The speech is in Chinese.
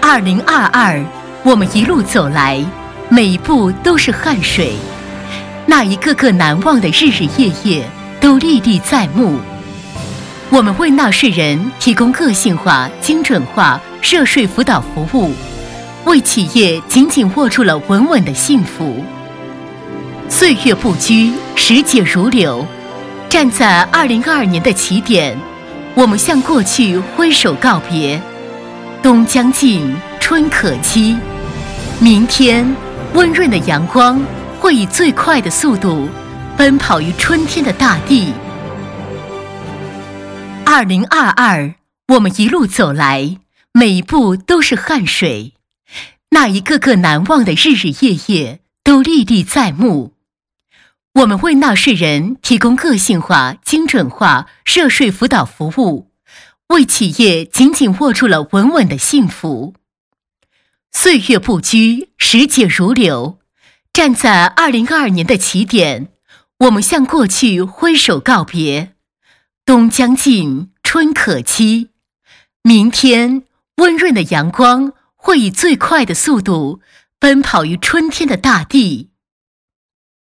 2022，我们一路走来，每一步都是汗水，那一个个难忘的日日夜夜都历历在目。我们为纳税人提供个性化、精准化涉税辅导服务，为企业紧紧握住了稳稳的幸福。岁月不居，时节如流，站在2022年的起点，我们向过去挥手告别。冬将近，春可期，明天温润的阳光会以最快的速度奔跑于春天的大地。2022，我们一路走来，每一步都是汗水，那一个个难忘的日日夜夜都历历在目。我们为纳税人提供个性化、精准化涉税辅导服务，为企业紧紧握住了稳稳的幸福。岁月不居，时节如流，站在2022年的起点，我们向过去挥手告别。冬将近，春可期，明天温润的阳光会以最快的速度奔跑于春天的大地。